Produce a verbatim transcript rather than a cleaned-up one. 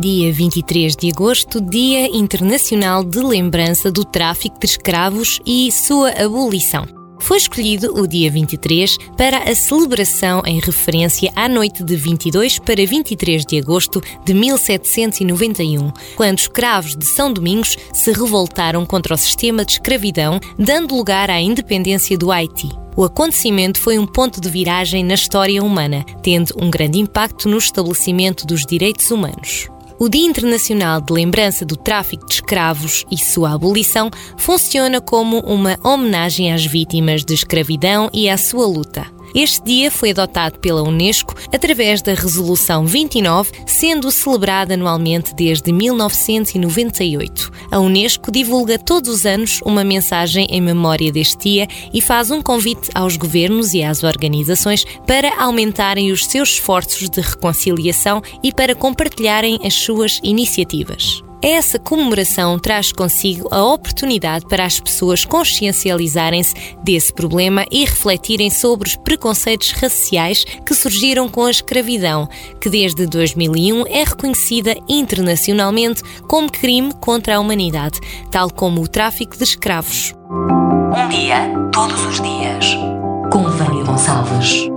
dia vinte e três de agosto, Dia Internacional de Lembrança do Tráfico de Escravos e sua abolição. Foi escolhido o dia vinte e três para a celebração em referência à noite de vinte e dois para vinte e três de agosto de mil setecentos e noventa e um, quando escravos de São Domingos se revoltaram contra o sistema de escravidão, dando lugar à independência do Haiti. O acontecimento foi um ponto de viragem na história humana, tendo um grande impacto no estabelecimento dos direitos humanos. O Dia Internacional de Lembrança do Tráfico de Escravos e sua abolição funciona como uma homenagem às vítimas de escravidão e à sua luta. Este dia foi adotado pela Unesco através da Resolução vinte e nove, sendo celebrada anualmente desde mil novecentos e noventa e oito. A Unesco divulga todos os anos uma mensagem em memória deste dia e faz um convite aos governos e às organizações para aumentarem os seus esforços de reconciliação e para compartilharem as suas iniciativas. Essa comemoração traz consigo a oportunidade para as pessoas consciencializarem-se desse problema e refletirem sobre os preconceitos raciais que surgiram com a escravidão, que desde dois mil e um é reconhecida internacionalmente como crime contra a humanidade, tal como o tráfico de escravos. Um dia, todos os dias, com Vânia Gonçalves.